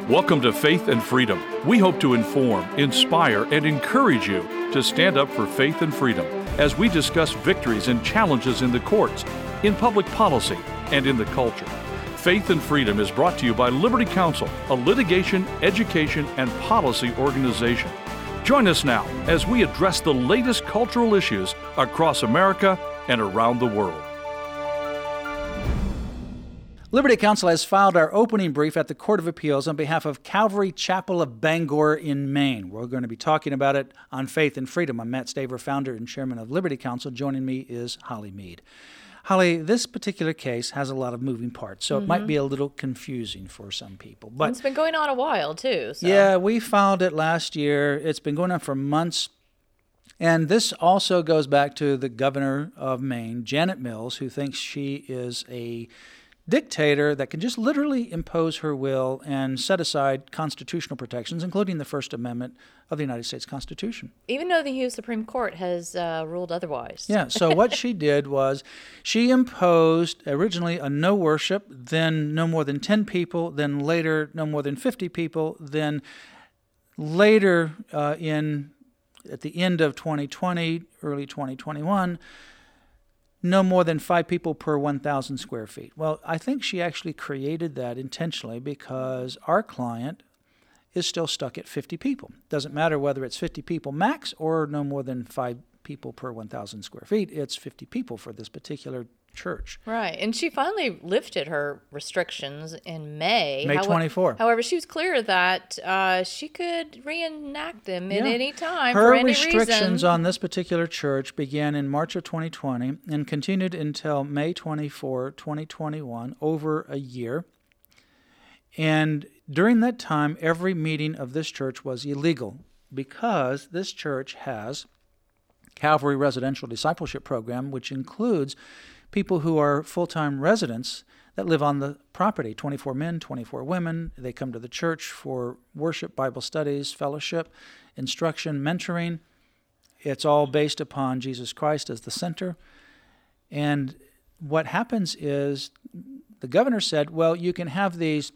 Welcome to Faith and Freedom. We hope to inform, inspire, and encourage you to stand up for faith and freedom as we discuss victories and challenges in the courts, in public policy, and in the culture. Faith and Freedom is brought to you by Liberty Counsel, a litigation, education, and policy organization. Join us now as we address the latest cultural issues across America and around the world. Liberty Counsel has filed our opening brief at the Court of Appeals on behalf of Calvary Chapel of Bangor in Maine. We're going to be talking about it on Faith and Freedom. I'm Matt Staver, founder and chairman of Liberty Counsel. Joining me is Holly Mead. Holly, this particular case has a lot of moving parts, so it might be a little confusing for some people. But it's been going on a while, too. So. Yeah, we filed it last year. It's been going on for months. And this also goes back to the governor of Maine, Janet Mills, who thinks she is a dictator that can just literally impose her will and set aside constitutional protections, including the First Amendment of the United States Constitution. Even though the U.S. Supreme Court has ruled otherwise. Yeah, so what she did was she imposed originally a no worship, then no more than 10 people, then later no more than 50 people, then later at the end of 2020, early 2021, no more than 5 people per 1,000 square feet. Well, I think she actually created that intentionally because our client is still stuck at 50 people. Doesn't matter whether it's 50 people max or no more than 5 people per 1,000 square feet. It's 50 people for this particular church. Right. And she finally lifted her restrictions in May. May 24. However, she was clear that she could reenact them at any time her for any restrictions reason. on this particular church began in March of 2020 and continued until May 24, 2021, over a year. And during that time, every meeting of this church was illegal because this church has Calvary Residential Discipleship Program, which includes people who are full-time residents that live on the property, 24 men, 24 women. They come to the church for worship, Bible studies, fellowship, instruction, mentoring. It's all based upon Jesus Christ as the center. And what happens is the governor said, well, you can have these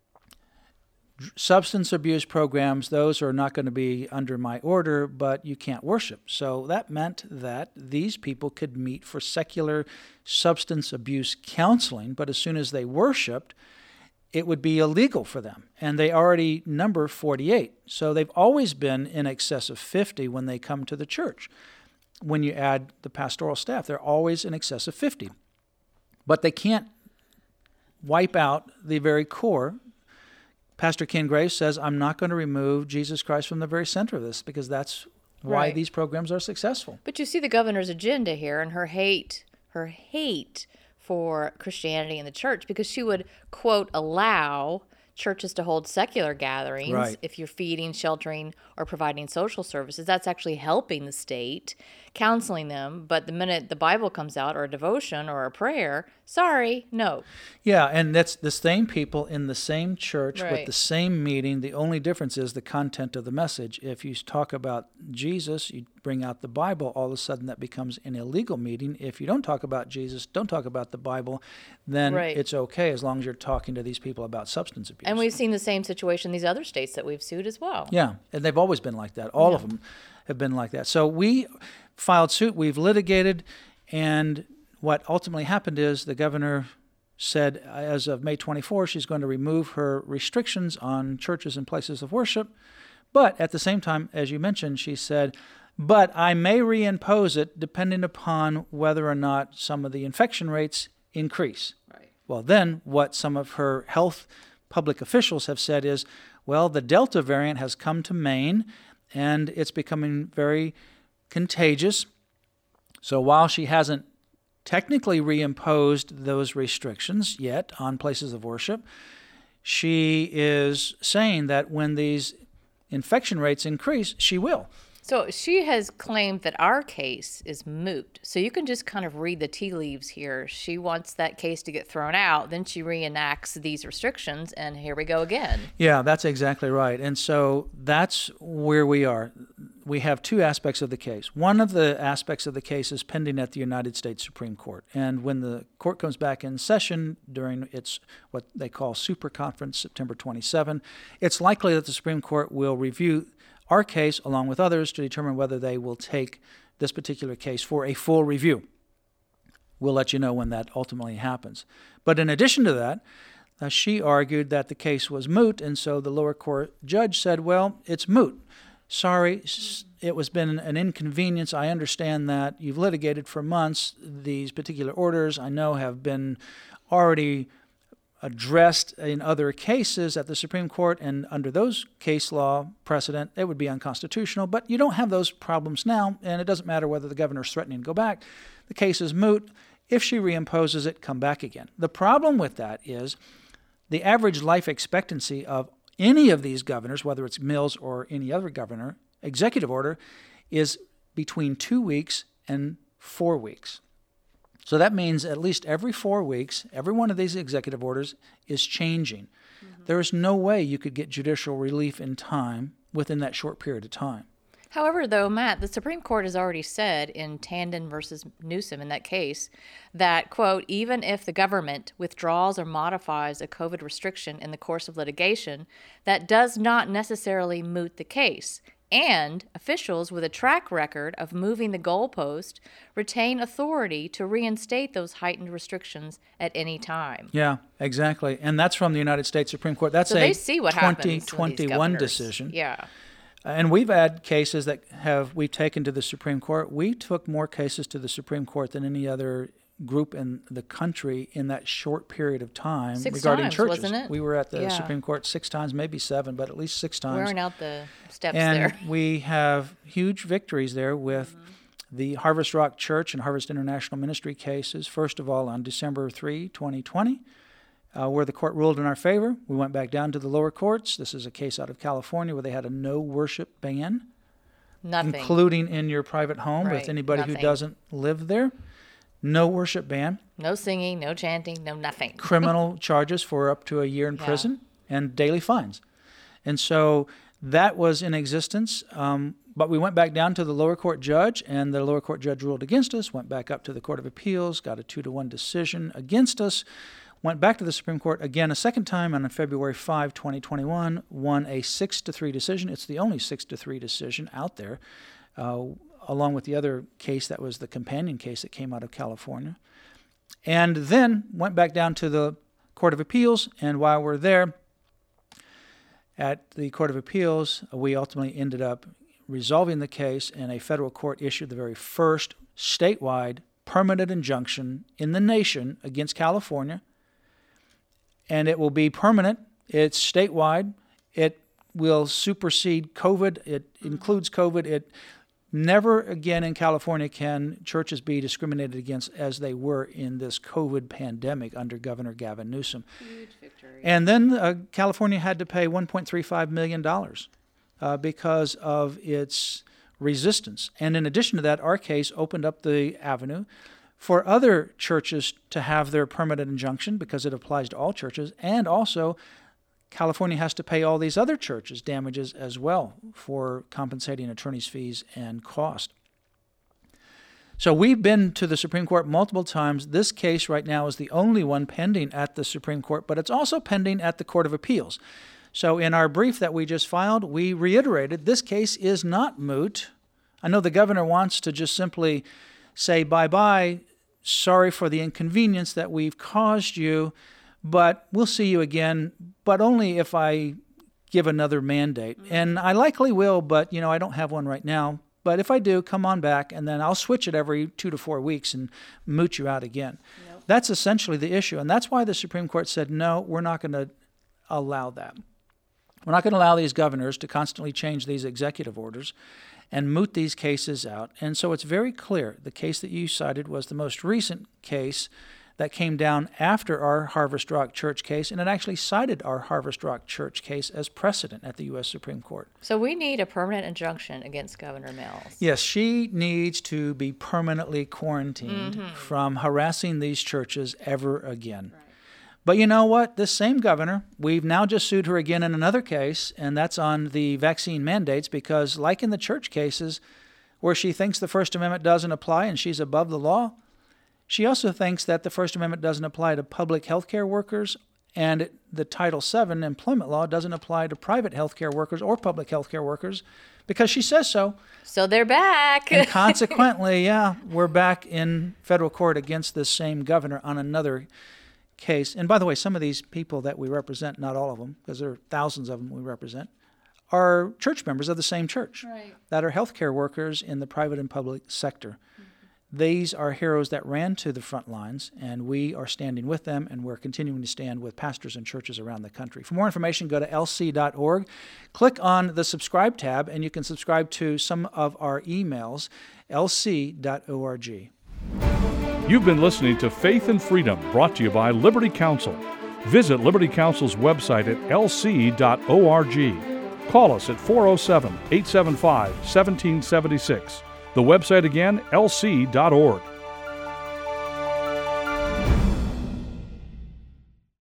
substance abuse programs. Those are not going to be under my order, but you can't worship. So that meant that these people could meet for secular substance abuse counseling, but as soon as they worshiped, it would be illegal for them. And they already number 48. So they've always been in excess of 50 when they come to the church. When you add the pastoral staff, they're always in excess of 50. But they can't wipe out the very core. Pastor Ken Graves says, I'm not going to remove Jesus Christ from the very center of this because that's why these programs are successful. But you see the governor's agenda here and her hate for Christianity in the church because she would, quote, allow churches to hold secular gatherings if you're feeding, sheltering, or providing social services. That's actually helping the state, counseling them. But the minute the Bible comes out or a devotion or a prayer, sorry, no. Yeah, and that's the same people in the same church with the same meeting. The only difference is the content of the message. If you talk about Jesus, you bring out the Bible, all of a sudden that becomes an illegal meeting. If you don't talk about Jesus, don't talk about the Bible, then it's okay as long as you're talking to these people about substance abuse. And we've seen the same situation in these other states that we've sued as well. Yeah, and they've always been like that. All of them have been like that. So we filed suit, we've litigated, and what ultimately happened is the governor said as of May 24, she's going to remove her restrictions on churches and places of worship. But at the same time, as you mentioned, she said, but I may reimpose it depending upon whether or not some of the infection rates increase. Right. Well, then what some of her health public officials have said is, well, the Delta variant has come to Maine, and it's becoming very contagious. So while she hasn't technically reimposed those restrictions yet on places of worship, she is saying that when these infection rates increase, she will. So she has claimed that our case is moot. So you can just kind of read the tea leaves here. She wants that case to get thrown out. Then she reenacts these restrictions, and here we go again. Yeah, that's exactly right. And so that's where we are. we have two aspects of the case. One of the aspects of the case is pending at the United States Supreme Court. And when the court comes back in session during its what they call super conference, September 27, it's likely that the Supreme Court will review our case along with others to determine whether they will take this particular case for a full review. We'll let you know when that ultimately happens. But in addition to that, she argued that the case was moot, and so the lower court judge said, well, it's moot. Sorry, it was been an inconvenience. I understand that you've litigated for months. These particular orders I know have been already addressed in other cases at the Supreme Court, and under those case law precedent, it would be unconstitutional. But you don't have those problems now, and it doesn't matter whether the governor's threatening to go back. The case is moot. If she reimposes it, come back again. The problem with that is the average life expectancy of any of these governors, whether it's Mills or any other governor, executive order, is between 2 weeks and 4 weeks. So that means at least every 4 weeks, every one of these executive orders is changing. Mm-hmm. There is no way you could get judicial relief in time within that short period of time. However, though, Matt, the Supreme Court has already said in Tandon versus Newsom in that case that, quote, even if the government withdraws or modifies a COVID restriction in the course of litigation, that does not necessarily moot the case. And officials with a track record of moving the goalpost retain authority to reinstate those heightened restrictions at any time. Yeah, exactly. And that's from the United States Supreme Court. That's so they see what 2021 decision. Yeah. And we've had cases that we've taken to the Supreme Court. We took more cases to the Supreme Court than any other group in the country in that short period of time 6 regarding times, churches. Wasn't it? We were at the Supreme Court 6 times, maybe 7, but at least 6 times. Wearing out the steps and there. We have huge victories there with the Harvest Rock Church and Harvest International Ministry cases. First of all, on December 3, 2020. Where the court ruled in our favor. We went back down to the lower courts. This is a case out of California where they had a no worship ban. Nothing. Including in your private home with anybody who doesn't live there. No worship ban. No singing, no chanting, no nothing. Criminal charges for up to a year in prison and daily fines. And so that was in existence. But we went back down to the lower court judge, and the lower court judge ruled against us, went back up to the Court of Appeals, got a 2-1 decision against us. Went back to the Supreme Court again a second time on February 5, 2021, won a 6-3 decision. It's the only 6-3 decision out there, along with the other case that was the companion case that came out of California. And then went back down to the Court of Appeals, and while we're there at the Court of Appeals, we ultimately ended up resolving the case, and a federal court issued the very first statewide permanent injunction in the nation against California. And it will be permanent. It's statewide. It will supersede COVID. It includes COVID. It never again in California can churches be discriminated against as they were in this COVID pandemic under Governor Gavin Newsom. Huge victory. And then California had to pay $1.35 million because of its resistance. And in addition to that, our case opened up the avenue for other churches to have their permanent injunction because it applies to all churches, and also California has to pay all these other churches damages as well for compensating attorney's fees and cost. So we've been to the Supreme Court multiple times. This case right now is the only one pending at the Supreme Court, but it's also pending at the Court of Appeals. So in our brief that we just filed, we reiterated this case is not moot. I know the governor wants to just simply say bye-bye, sorry for the inconvenience that we've caused you, but we'll see you again, but only if I give another mandate. And I likely will, but I don't have one right now. But if I do, come on back, and then I'll switch it every 2 to 4 weeks and moot you out again. Nope. That's essentially the issue, and that's why the Supreme Court said, no, we're not going to allow that. We're not going to allow these governors to constantly change these executive orders and moot these cases out. And so it's very clear. The case that you cited was the most recent case that came down after our Harvest Rock Church case, and it actually cited our Harvest Rock Church case as precedent at the U.S. Supreme Court. So we need a permanent injunction against Governor Mills. Yes, she needs to be permanently quarantined from harassing these churches ever again. Right. But you know what? This same governor, we've now just sued her again in another case, and that's on the vaccine mandates, because like in the church cases where she thinks the First Amendment doesn't apply and she's above the law, she also thinks that the First Amendment doesn't apply to public health care workers, and the Title VII employment law doesn't apply to private health care workers or public health care workers, because she says so. So they're back. And consequently, we're back in federal court against this same governor on another case. And by the way, some of these people that we represent, not all of them, because there are thousands of them we represent, are church members of the same church that are healthcare workers in the private and public sector. These are heroes that ran to the front lines, and we are standing with them, and we're continuing to stand with pastors and churches around the country. For more information, go to lc.org. Click on the subscribe tab, and you can subscribe to some of our emails, lc.org. You've been listening to Faith and Freedom, brought to you by Liberty Counsel. Visit Liberty Counsel's website at lc.org. Call us at 407-875-1776. The website again, lc.org.